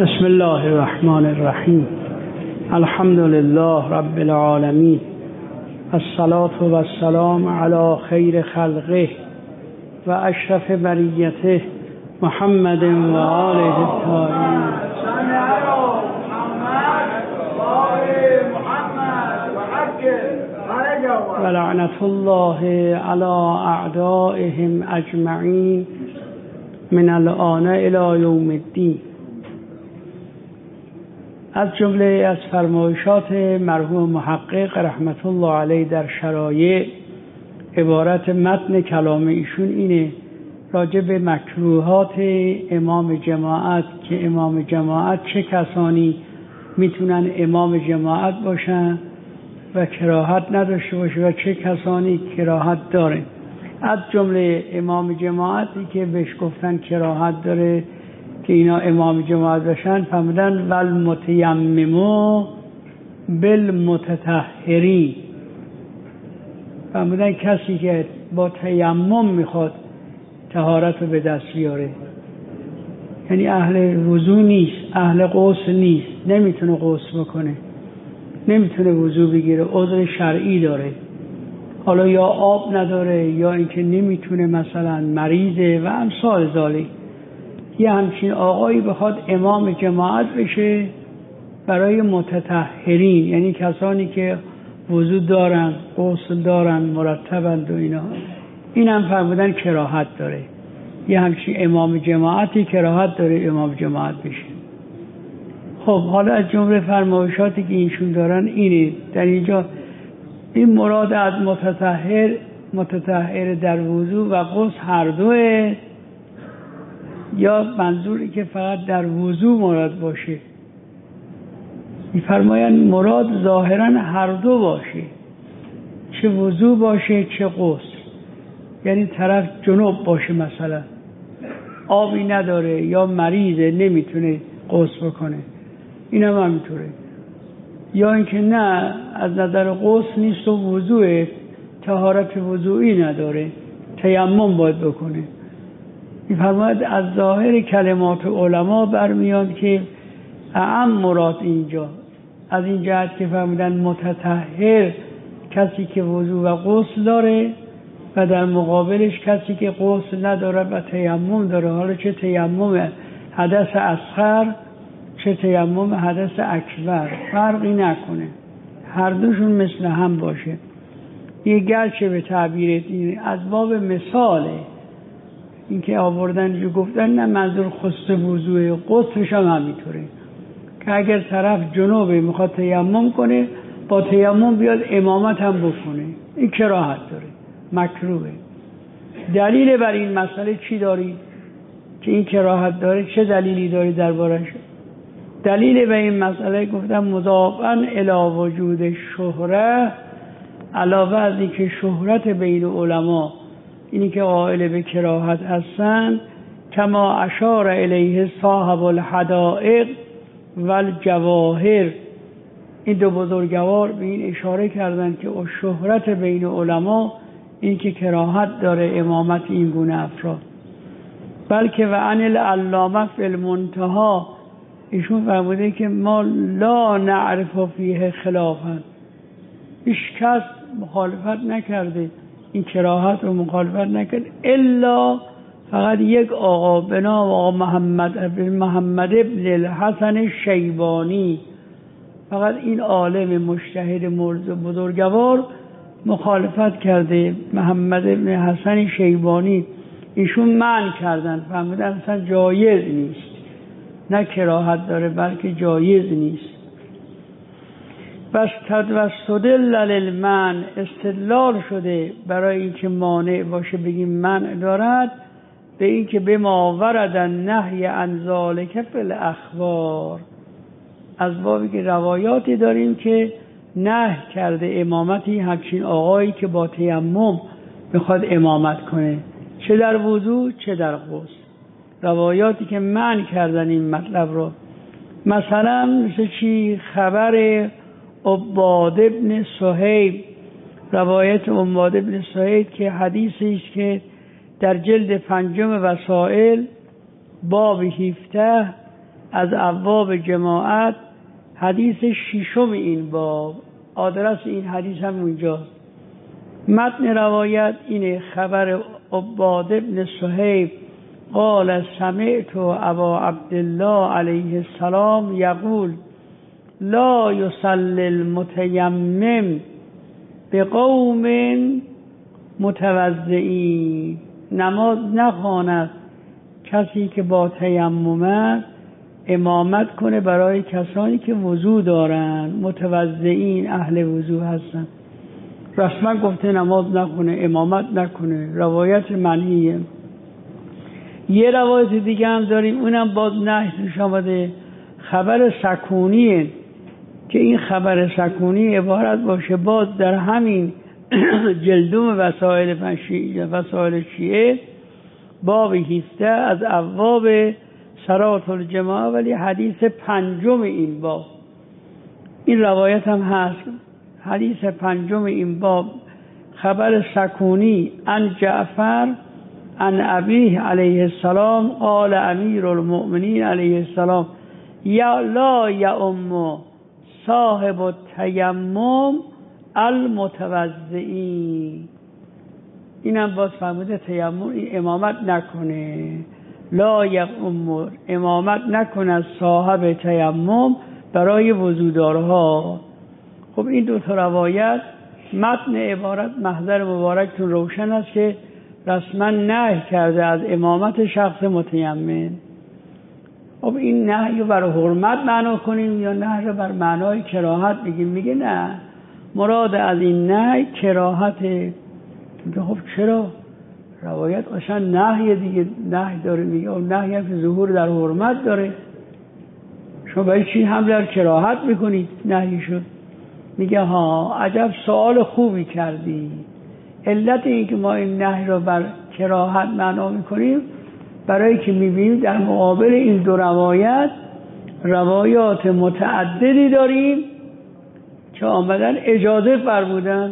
بسم الله الرحمن الرحیم. الحمد لله رب العالمین، الصلاة و السلام علی خیر خلقه و اشرف بریته محمد و آله الطاهرین. و لعنت الله علی اعدائهم اجمعین من الآن الی یوم الدین. از جمله از فرمایشات مرحوم محقق رحمت الله علیه در شرایع عبارت متن کلام ایشون اینه راجع به مکروهات امام جماعت، که امام جماعت چه کسانی میتونن امام جماعت باشن و کراهت نداشته باشه و چه کسانی کراهت داره. از جمله امام جماعتی که بهش گفتن کراهت داره که اینا امام جماعت بشن، فرمودن والمتیممو بالمتطهرین. فرمودن کسی که با تیمم میخواد طهارت رو به دست بیاره، یعنی اهل وضو نیست، اهل غسل نیست، نمیتونه غسل بکنه، نمیتونه وضو بگیره، عذر شرعی داره، حالا یا آب نداره یا اینکه نمیتونه، مثلا مریضه و امثال ذالک، یه همچین آقایی بخواد امام جماعت بشه برای متطهرین، یعنی کسانی که وضو دارن، غسل دارن، مرتبند و اینا، این هم فرمودن کراهت داره. یه همچین امام جماعتی کراهت داره امام جماعت بشه. خب حالا از جمله فرمایشاتی که اینشون دارن اینه، در اینجا این مراد از متطهر در وضو و غسل هر دوه، یا منظوری که فقط در وضو مراد باشه؟ می‌فرمایند مراد ظاهراً هر دو باشه، چه وضو باشه چه غسل. یعنی طرف جنوب باشه، مثلا آبی نداره یا مریضه نمیتونه غسل بکنه، این هم همینطوره. یا اینکه نه از نظر غسل نیست و وضوء، طهارت وضوئی نداره، تیمم باید بکنه. می‌فرماید از ظاهر کلمات علما برمیاد که اعم مراد اینجا از این جهت که فرمودن متطهر کسی که وضو و غسل داره و در مقابلش کسی که غسل نداره و تیمم داره، حالا چه تیمم حدث اصغر چه تیمم حدث اکبر فرقی نکنه، هر دوشون مثل هم باشه. یه گرچه به تعبیر دین از باب مثاله این که آوردن جو گفتن نه منظور خست وضوء، غسلش هم همینطوره که اگر طرف جنوبه میخواد تیمم کنه با تیمم بیاد امامت هم بکنه، این کراهت داره، مکروهه. دلیل بر این مسئله چی داری که این کراهت داره؟ چه دلیلی داری دربارش؟ دلیل به این مسئله گفتم مضافاً الی وجود شهره، علاوه از این که شهرت بین علما اینی که قائل به کراهت هستن، کما اشار الیه صاحب الحدائق و الجواهر، این دو بزرگوار به این اشاره کردن که شهرت بین علما این که کراهت داره امامت این گونه افراد. بلکه و عن العلامه فی المنتهی، ایشون فرموده که ما لا نعرف فیه خلافا، هیچ کس مخالفت نکرده، این کراهت رو مخالفت نکرد، الا فقط یک آقا به نام آقا محمد ابن الحسن شیبانی، فقط این عالم مجتهد بزرگوار مخالفت کرده، محمد ابن حسن شیبانی، ایشون منع کردن، فهمیدن اصلا جایز نیست، نه کراهت داره بلکه جایز نیست. و استدل للمنع، استدلال شده برای اینکه مانع باشه بگیم منع دارد، به اینکه بما ورد النهی عن ذلک فی الاخبار، از بابی که روایاتی داریم که نهی کرده امامتی همچین آقایی که با تیمم میخواد امامت کنه، چه در وضو چه در غسل، روایاتی که منع کردن این مطلب رو. مثلا مثل چی؟ خبر عباد ابن صهیب، روایت عباد ابن صهیب که حدیثی است که در جلد 5 وسائل باب 17 از ابواب جماعت، حدیث ششم این باب. آدرس این حدیث هم اونجاست. متن روایت اینه: خبر عباد بن صهیب قال سمعت ابا عبدالله علیه السلام یقول لا یصلی المتیمم بقوم متوضئین. نماز نخواند کسی که با تیمم امامت کنه برای کسانی که وضو دارن، متوضئین اهل وضو هستن. رسما گفته نماز نکنه، امامت نکنه، روایت منهیه. یه روایت دیگه هم داریم، اونم باز نهی توش آمده، خبر سکونیه که این خبر سکونی عبارت باشه باز در همین جلدوم وسائل شیعه باب 17 از ابواب صلاة الجماعه، ولی حدیث پنجم این باب. این روایت هم هست، حدیث پنجم این باب، خبر سکونی عن جعفر عن ابیه علیه السلام قال امیر المؤمنین علیه السلام لا یؤم صاحب التیمم المتوضئین. اینم باز فرموده تیمم امامت نکنه، لا یؤم امامت نکنه صاحب تیمم برای وضودارها. خب این دو تا روایت متن عبارت محضر مبارکتون روشن است که رسما نهی کرده از امامت شخص متیمم. خب این نهی رو بر حرمت معنا کنیم یا نهی رو بر معنای کراهت بگیم؟ میگه نه، مراد از این نهی کراهته. میگه خب چرا؟ روایت قشنگ نهی دیگه، نهی داره. میگه نهی هم که ظهور در حرمت داره، شما برای چی هم در کراهت میکنید نهی شد؟ میگه ها عجب سوال خوبی کردی. علت این که ما این نهی رو بر کراهت معنا میکنیم برای که میبینیم در مقابل این دو روایت روایات متعددی داریم که آمدن اجازه فرمودن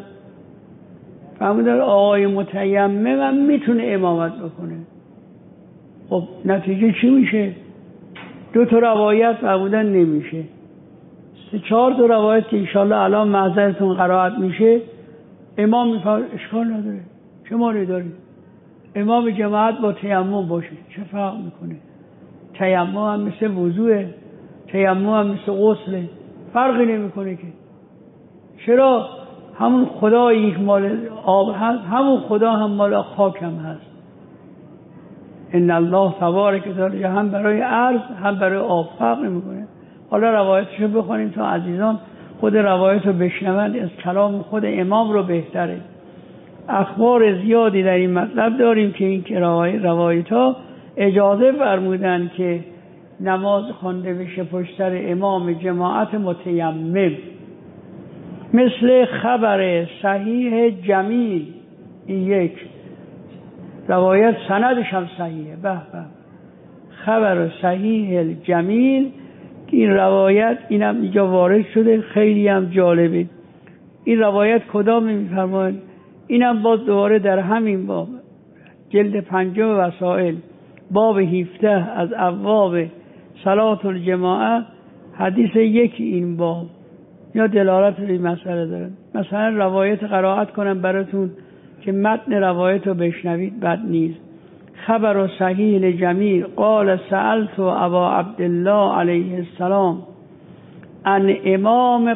آقای متیمم هم میتونه امامت بکنه. خب نتیجه چی میشه؟ دو تا روایت فرمودن نمیشه، 3-4 تا روایت که انشالله الان محضرتون قرائت میشه امام میفرماید اشکال نداره، چه مانعی داره امام جماعت با تیمم باشه، چه فرق میکنه؟ تیمم هم مثل وضوءه، تیمم هم مثل غسله، فرقی نمیکنه که. چرا؟ همون خدا یک مال آب هست، همون خدا هم مال خاک هم هست. ان الله تبارک و تعالی هم برای عرض هم برای آب فرق نمیکنه. حالا روایتشو بخونیم تا عزیزان خود روایت رو بشنوند، از کلام خود امام رو بهتره. اخبار زیادی در این مطلب داریم که این روایت ها اجازه فرمودن که نماز خوانده بشه پشت سر امام جماعت متیمم، مثل خبر صحیح جمیل. این یک روایت سندش هم صحیحه. به به، خبر صحیح جمیل، این روایت اینم اینجا وارد شده، خیلی هم جالبه. این روایت کدام میفرماید؟ اینم باز دوباره در همین باب جلد 5 وسائل باب 17 از ابواب صلاة الجماعه، حدیث یکی این باب یا دلالت به این مسئله داره. مثلا روایت قرائت کنم براتون که متن روایت رو بشنوید، بد نیست. خبر صحیح جمیل قال سألت ابا عبدالله علیه السلام عن امام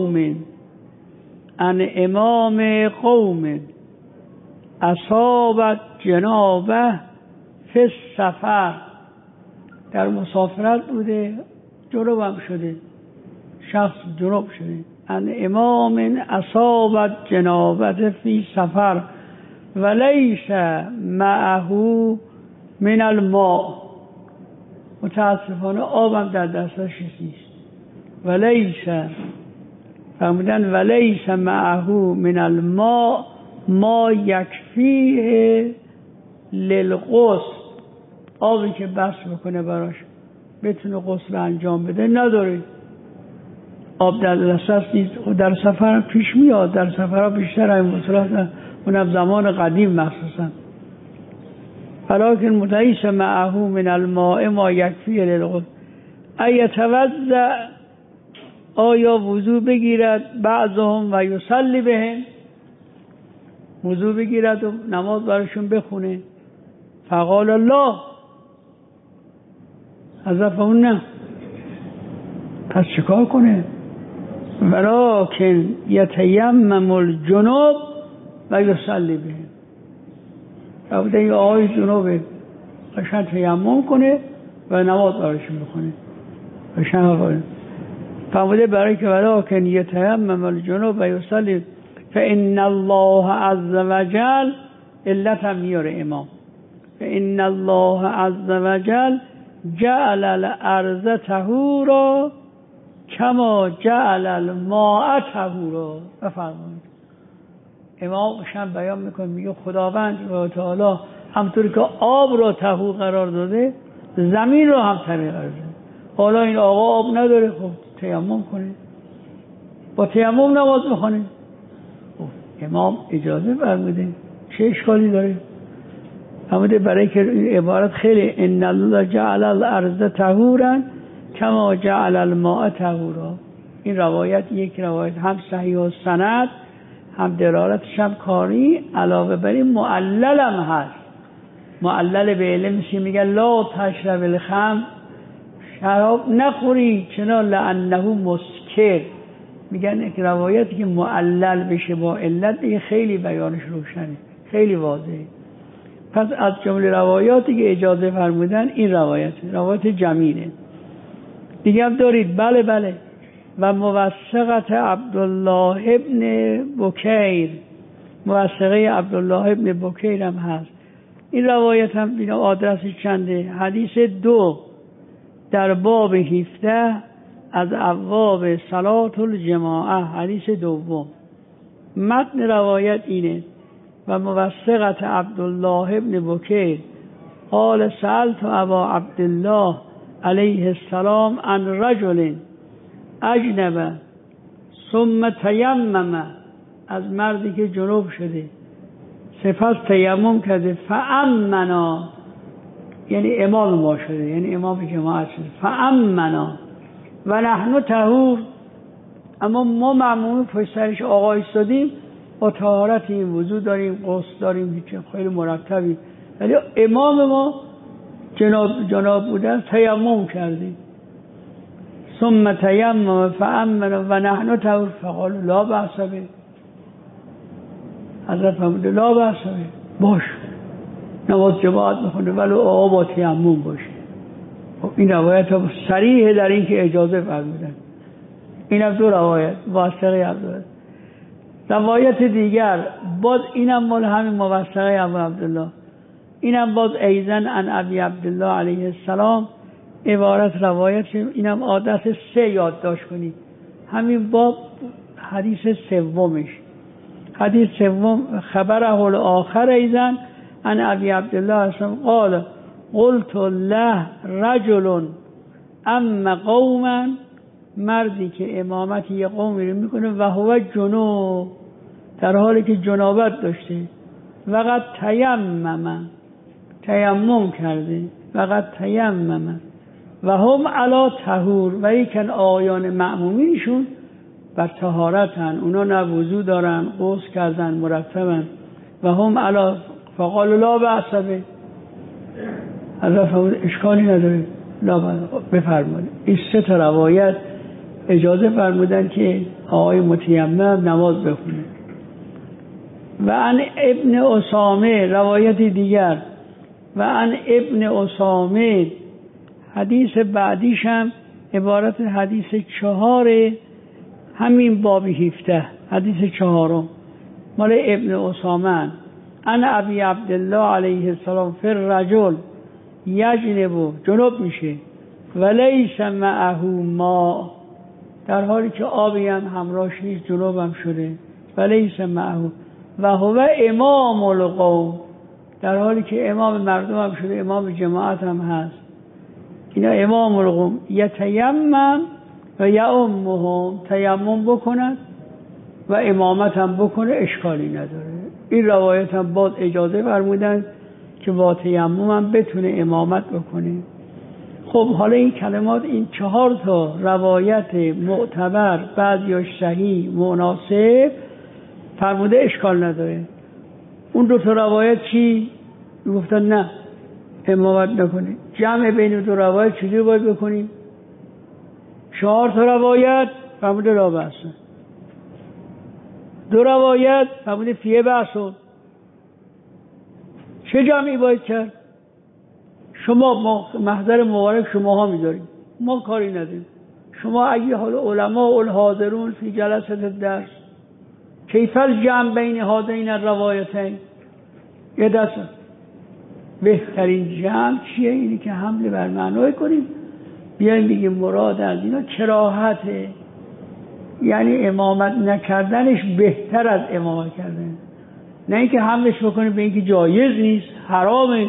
قوم اصابت جنابه فی السفر. در مسافرت بوده، جنوبم شده، شخص جنوب شده. عن امام اصابت جنابه فی سفر ولیس معه من الماء. متاسفانه آبم در دستش نیست. ولیس معه من الماء ما یکفیه للغسل. آبی که بس بکنه براش بتونه غسل انجام بده نداره، آب در دستش نیست. در سفر پیش میاد، در سفرها بیشتر این مسئله، اونم زمان قدیم مخصوصا. ولکن متعیس معه من الماء ما یکفیه للغسل. ایتوضع آیا وضو بگیرد بعضهم و یصلی بهم، وضو بگیرد و نماز براشون بخونه. فقال الله، حضرت فرمود نه. پس چیکار کنه؟ ولکن یتیمم الجنوب و یصلی بهم. فرمود این آقای جنوبه قشنگ تیمم کنه و نماز براشون بخونه. قشنگ فرموده برای که ولکن یتیمم الجنوب و یصلی فان الله عز وجل، علت هم میاره امام، فان الله عز وجل جعل الارض طهورا کما جعل الماء طهورا. بفرمایید امام قشنگ بیان میکنه، میگه خداوند و تعالی همطور که آب را طهور قرار داده زمین رو هم طهور قرار داده. حالا این آقا آب نداره، خب تیمم کنه، با تیمم نماز بخونه. امام اجازه فرموده، چه اشکالی داره؟ فرموده برای که این عبارت خیلی ان الله جعل الارض طهورا کما جعل الماء طهورا. این روایت یک روایت هم صحیح و سند، هم دلالتش هم کاری، علاوه بر این معلل هم هست. معلل به علم میشه، میگه لا تشرب الخمر، شراب نخوری چنا لانه مسکر. میگن که روایتی که معلل بشه با علت دیگه خیلی بیانش روشنه، خیلی واضحه. پس از جمله روایاتی که اجازه فرمودن این روایت جمیله. دیگه هم دارید بله و موثقت عبدالله ابن بکیر، موثقه عبدالله ابن بکیر هم هست. این روایت هم دیگه آدرسش چنده، حدیث 2 در باب 17 از ابواب صلاة الجماعه، حدیث 2. متن روایت اینه و موثقت عبدالله ابن بکیر قال سألت ابا عبدالله علیه السلام عن رجل اجنب ثم تیمم، از مردی که جنوب شده سپس تیمم کرده، فامنا یعنی امام ما شده، یعنی امام جماعت شده، فامنا و نحن طهور، اما ما معمول پشت سرش آقا ایستادیم با طهارتیم، وضو داریم، غسل داریم، هیچ خیلی مرتبی، ولی امام ما جناب بودن تیمم کردیم. ثم تیمم فامنا و نحن طهور فقالوا لا بأس به. حضرت فرمود لا بأس به، باش نماز جماعت بخونه ولی آقا با تیمم باشه. این روایت ها صریح در این که اجازه فرمودن. این هم 2 روایت موثقه عبدالله. روایت دیگر باز اینم مال همین موثقه ابو عبدالله، اینم باز ایزن عن ابی عبدالله علیه السلام، عبارت روایت اینم عادت 3 یادداشت کنید. همین باب حدیث 3، حدیث 3 خبره الاخر ایزن عن ابی عبدالله السلام قال قلت له رجل اما قوما، مردی که امامت یه قومی رو میکنه و هو جنوب، در حالی که جنابت داشته، وقد تیمم کرده، وقد تیمم و هم علی طهور، و یکن آیان مأمومینشون بر طهارتن، اونا نه وضو دارن، غسل کردن مرتبن، و هم علی، فقال لا بأس به. حضرت فرمود اشکالی نداره، لا بفرمایید. این 3 تا روایت اجازه فرمودن که آقای متیمم نماز بخونه. و عن ابن اسامه روایت دیگر، و عن ابن اسامه حدیث بعدیش هم عبارت حدیث 4 همین باب 17، حدیث 4 مال ابن اسامه عن ابی عبدالله علیه السلام فر رجل یجنبو، جنوب میشه، ولیس معه ما، در حالی که آبی هم همراهش نیست، جنوب هم شده، ولیس معه و هو امام القوم، در حالی که امام مردم هم شده، امام جماعت هم هست. اینا امام القوم یتیمم و یؤمهم، تیمم بکند و امامت هم بکنه، اشکالی نداره. این روایت هم باز اجازه فرمودن که با تیمم هم بتونه امامت بکنه. خب حالا این کلمات، این 4 تا روایت معتبر، بعضیاش صحیح مناسب فرموده اشکال نداره. اون 2 تا روایت چی؟ گفتن نه امامت نکنید. جمع بین 2 روایت چجوری باید بکنیم؟ 4 تا روایت فرموده لا بأس، 2 روایت فرموده فیه بأس. چه جمعی باید کرد؟ شما محضر مبارک شماها میذاریم، ما کاری نداریم. شما اگه حال علماء الحاضرون فی جلسه الدرس کیف الجمع بین هذین الروایتین، یه دست بهترین جمع چیه؟ اینی که حمله بر معنای کنیم، بیایم بگیم مراد از اینا کراهته، یعنی امامت نکردنش بهتر از امامت کردن، نه اینکه حملش بکنیم به اینکه جایز نیست حرامه، نه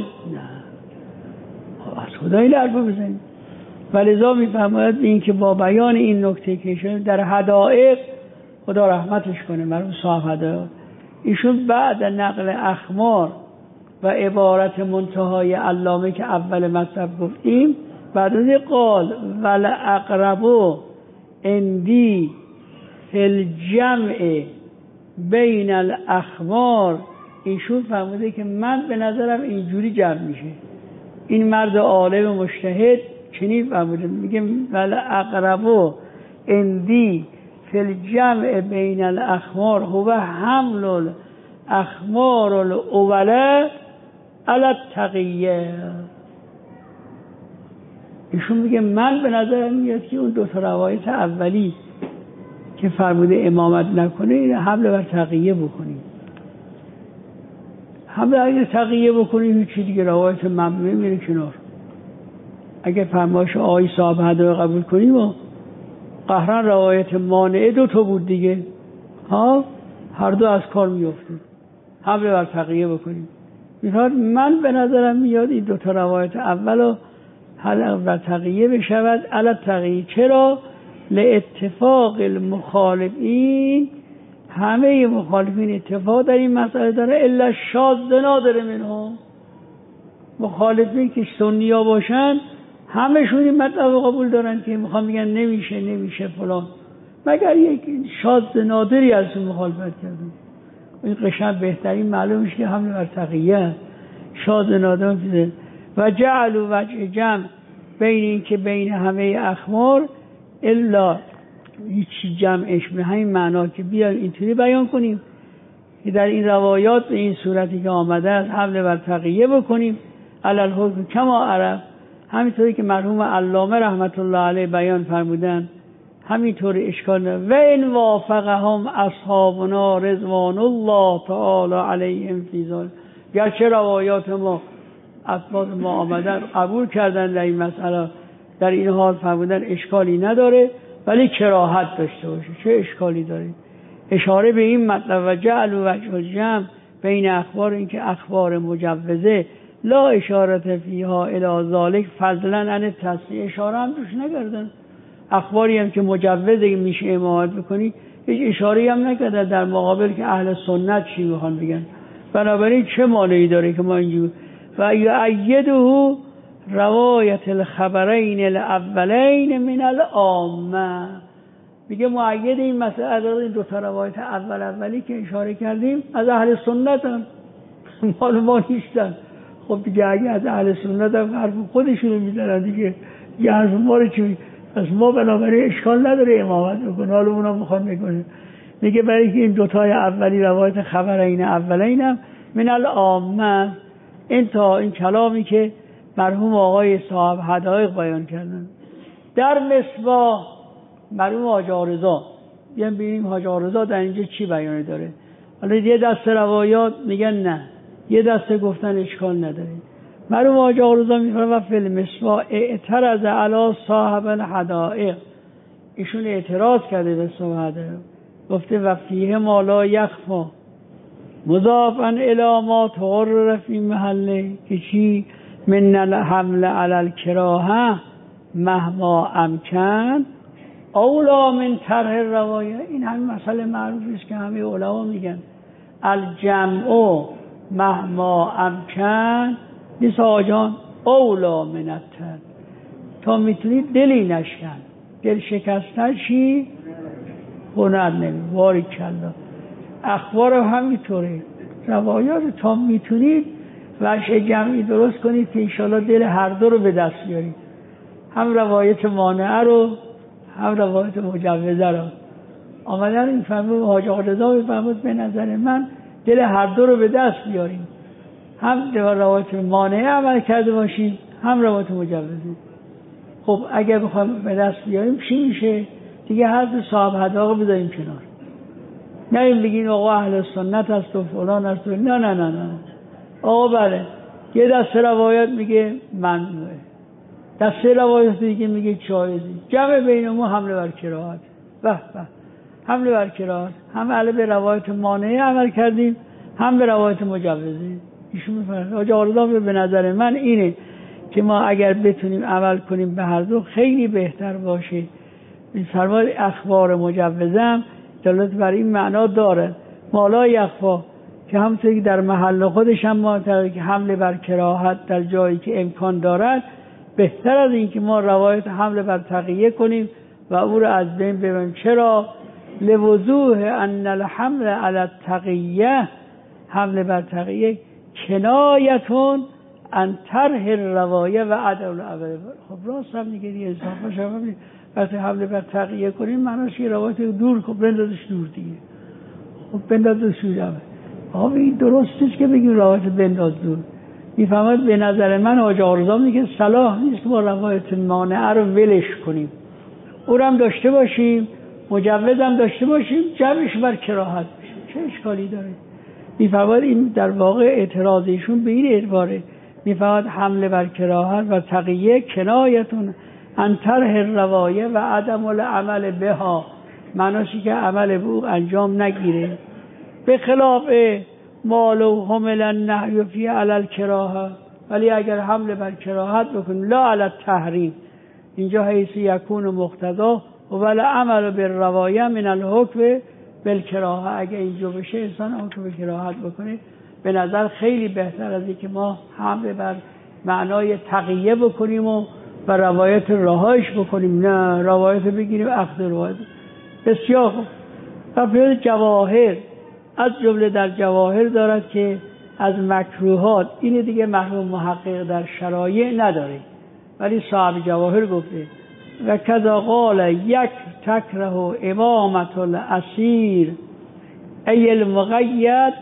از خدایی لربه بزنیم. ولذا میفرماید به این که با بیان این نکته که شده در حدائق، خدا رحمتش کنه مرحوم صاحب حدائق، ایشون بعد نقل اخبار و عبارت منتهای علامه که اول مطلب گفتیم، بعد از قال ولأقرب عندی فی الجمع بین الاخبار، ایشون فرموده که من به نظرم اینجوری جمع میشه. این مرد عالم مجتهد چنین فرموده، میگه ولأقرب عندی فی الجمع بین الاخبار هو حمل الاخبار الاوله علی التقیه. ایشون میگه من به نظرم میاد که اون 2 تا روایت اولی که فرموده امامت نکنه این حمله بر تقیه بکنیم. حمله اگه تقیه بکنیم هیچی دیگه، روایت ممنوعه میره کنار. اگه فرمایش آقای صاحب حدائق قبول کنیم و قهرن روایت مانعه 2 تا بود دیگه، ها هر 2 از کار میافتیم، حمله بر تقیه بکنیم. میخواد من به نظرم میاد این 2 تا روایت اولو حمله بر تقیه بشود علی التقیه. چرا؟ لاتفاق المخالفین، همه مخالفین اتفاق در این مسئله داره، الا شاذ نادر منهم، مخالفین که سنیا باشن همشون این مطلب قبول دارن که میخوام بگن نمیشه فلان، مگر یک شاذ نادری از اون مخالفت کردن. این قشنگ بهترین معلومش که حمله بر تقیه شاذ نادر میشه. و جعلوا وجه جمع بین این که بین همه اخبار الا هیچی جمعش به همین معنا که بیایم اینطوری بیان کنیم که در این روایات به این صورتی که آمده است حمله بر تقیه بکنیم علی الحکم کما عرف، همینطوری که مرحوم علامه رحمت الله علیه بیان فرمودن همینطور اشکال نداره. و ان وافقهم اصحابنا رضوان الله تعالی علیهم فی ذلک، گرچه روایات ما اسباب ما آمدن قبول کردن در این مسئله، در این حال فرمودن اشکالی نداره، ولی کراهت داشته باشه. چه اشکالی داره؟ اشاره به این مطلب و جعل و وجه الجمع بین اخبار، این که اخبار مجوزه لا اشارت فیها الی ذالک فضلا عن التصحیح، اشاره هم توش نکردن. اخباری هم که مجوزه میشه امامت بکنی هیچ اشاره هم نکردن در مقابل که اهل سنت چی میخوان بگن. بنابراین چه مانعی داره که ما اینجور و یؤیده روایت الخبرین الاولین من العامه، میگه مؤید این مسئله داره این 2 تا روایت اولی که اشاره کردیم از اهل سنت هم مال ما نیستن. خب دیگه اگه از اهل سنت هم حرف خودشونو میزنن دیگه، یه حرف ما رو چی؟ پس ما بنابراین اشکال نداره امامت بکنه، حالا اونا میخوان بکنه. میگه برای که این 2 تا اولی روایت خبرین اولین هم من العامه، این تا این کلامی که مرحوم آقای صاحب حدائق بیان کردن در مصباح. مرحوم حاج آرزا، بیان ببینیم حاج آرزا در اینجا چی بیانه داره. حالا یه دست روایات میگن نه، یه دست گفتن اشکال نداره. مرحوم حاج آرزا میفرماید و فی المصباح اعترض علی صاحب الحدائق، ایشون اعتراض کرده به صاحب حدائق، گفته و فیه ما لا یخفا مضافا الی ما تقرر فی محله، که چی؟ من الحمل علی الکراهه مهما امکن اولا من طرح روایه. این همین مسئله معروفی است که همه علما میگن الجمع مهما امکن نیست آجان اولا من الطرح، تا میتونی دلی نشکن. دل شکستن چی؟ هنر نمی. باریکلا. اخبار همینطوره، روایات تا میتونید وجه جمعی درست کنید که انشاءالله دل هر دو رو به دست بیارید، هم روایت مانعه رو هم روایت مجوزه رو. آمدن این فرمود حاج آقا رضا فرمود به نظر من دل هر دو رو به دست بیاریم، هم روایت مانعه عمل کرده باشیم هم روایت مجوزه. خب اگر بخوایم به دست بیاریم چی میشه؟ دیگه هر دو صاحب حداقه بذاریم کنار، نه این بگین آقا اهل سنت هست و فلان هست و نه نه نه نه. آقا بله یه دسته روایت میگه ممنوعه، دسته روایت دیگه میگه جایزی، جمع بین ما حمله بر کراهت. به به، حمله بر کراهت، هم علیه به روایت مانعه عمل کردیم هم به روایت مجوزه. ایشون میفرمایند حاج آقا به نظر من اینه که ما اگر بتونیم عمل کنیم به هر دو خیلی بهتر باشه. میفرماید اخبار مجوزه هم دلالت بر این معنا داره مالا یخفا، که همونطوری که در محل خودش هم ما که حمله بر کراهت در جایی که امکان دارد، بهتر از این که ما روایت حمله بر تقیه کنیم و او رو از بین ببریم. چرا؟ لوضوح ان الحمل علی التقیه، حمله بر تقیه کنایتون ان طرح الروایه و عدم العمل. خب راست هم دیگه انصافا شما وقتی حمله بر تقیه کنیم معناش یه روایت دور خب بندازش دور دیگه، خب بندازش دور. آقا این درست نیست که بگیم روایت بنداز دور. میفهمد به نظر من حاج آقا رضا میگه صلاح نیست که با روایت مانعه رو ولش کنیم، او رو هم داشته باشیم، مجوز هم داشته باشیم، جمعش بر کراهت بشه. چه اشکالی داره؟ میفهمد این در واقع اعتراضشون به این اعتباره. میفهمد حمله بر کراهت و تقیه کنایتون ان طرح الروایه و عدم العمل بها، معناش که عمل به او انجام نگیره. به خلاف ما لو حمل النهی فی علی الکراهه، ولی اگر حمله بر کراهت بکنیم لا علی التحریم، اینجا حیث یکون مقتضا و ولی عمل بالروایه من الحکم بالکراهه، اگر اینجا بشه انسان حکم کراهت بکنه به نظر خیلی بهتر از اینکه ما حمله بر معنای تقیه بکنیم و روایت رهایش بکنیم. نه، روایت بگیریم اخذ روایت. بسیار خوب. و جواهر از جمله در جواهر دارد که از مکروهات، اینه دیگه مرحوم محقق در شرایع نداره ولی صاحب جواهر گفته و کذا قال یک تکره امامت الاسیر ای المقید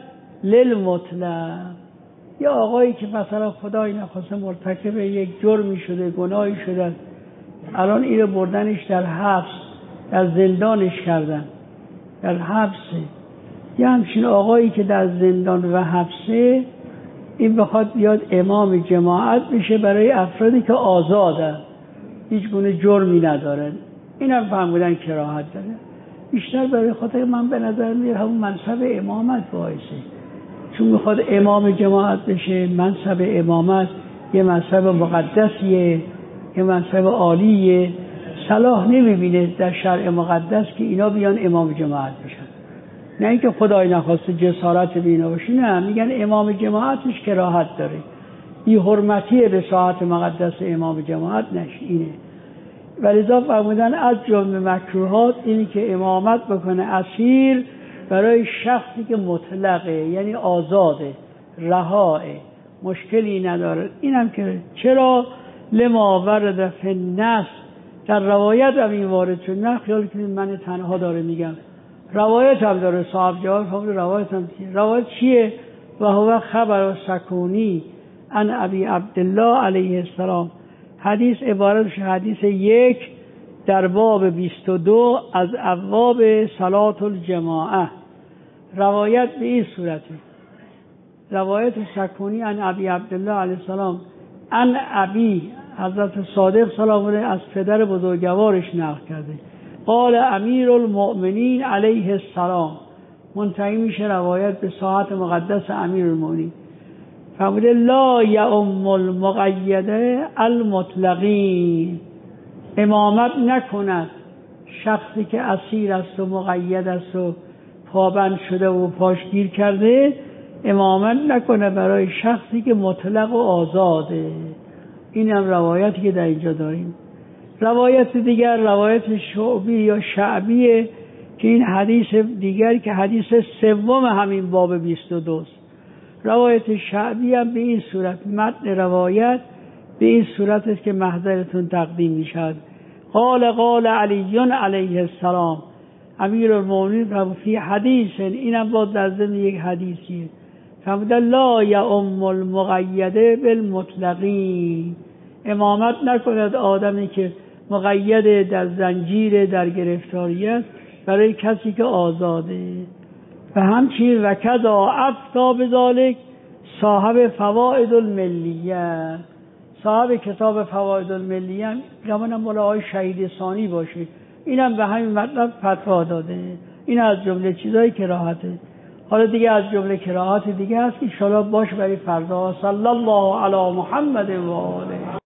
للمطلق. یا آقایی که مثلا خدای نخواسته مرتکب یک جرمی شده، گناهی شده، الان اینو بردنش در حبس، در زندانش کردن، در حبسه. یا همچین آقایی که در زندان و حبسه، این بخواد بیاد امام جماعت بشه برای افرادی که آزادن، هیچ گونه جرمی ندارن، این هم فهمیدن کراهت داره. بیشتر برای خاطر من به نظر میاد همون منصب امامت باعثه، چون میخواد امام جماعت بشه. منصب امامت یه منصب مقدسیه، یه منصب عالیه. صلاح نمیبینه در شرع مقدس که اینا بیان امام جماعت بشن. نه اینکه خدای نخواسته جسارت بینا باشه، نه، میگن امام جماعتش کراهت داره، بی حرمتیه به ساعت مقدس امام جماعت اینه. ولذا فرمودن از جمله مکروهات اینی که امامت بکنه اسیر برای شخصی که مطلقه، یعنی آزاده، رهاه، مشکلی نداره. اینم که چرا لما ورد فی النص، در روایت هم این وارد شد. نه خیال کنید من تنها داره میگم، روایت هم داره. صاحب جواب فرمود روایت هم چیه؟ روایت چیه؟ و هو خبر سکونی عن ابی عبدالله علیه السلام. حدیث عبارتش حدیث 1 در باب 22 از ابواب صلات الجماعه. روایت به این صورته، روایت سکونی عن ابی عبدالله علیه السلام عن ابی، حضرت صادق سلام الله از پدر بزرگوارش نقل کرده، قال امیر المؤمنین علیه السلام. منتهی میشه روایت به ساعت مقدس امیر المؤمنین. فرموده لا یؤم المقیده المطلقین، امامت نکند شخصی که اسیر است و مقید است و پابند شده و پاش گیر کرده، امامت نکنه برای شخصی که مطلق و آزاده. این هم روایتی که در اینجا داریم. روایت دیگر روایت شعبی یا شعبیه که این حدیث دیگر که حدیث سوم همین باب 22 است. روایت شعبی هم به این صورت، متن روایت به این صورت است که محضرتون تقدیم می شود. قال علی علیه السلام، امیرالمومنین فی حدیث، اینم با در ضمن یک حدیثیه، فرمود لا یؤم المقید بالمطلقین، امامت نکند آدمی که مقید در زنجیر در گرفتاری است برای کسی که آزاده. و همچنین وکذا افتا بذالک صاحب فوائد الملیه، صاحب کتاب فوائد الملیه گمانم مولا آقای شهید ثانی باشه، اینم به همین مطلب فتوا داده. این از جمله چیزایی که راحته. حالا دیگه از جمله کراهات دیگه هست که ان شاءالله باش برای فردا. صلی الله علی محمد و آله.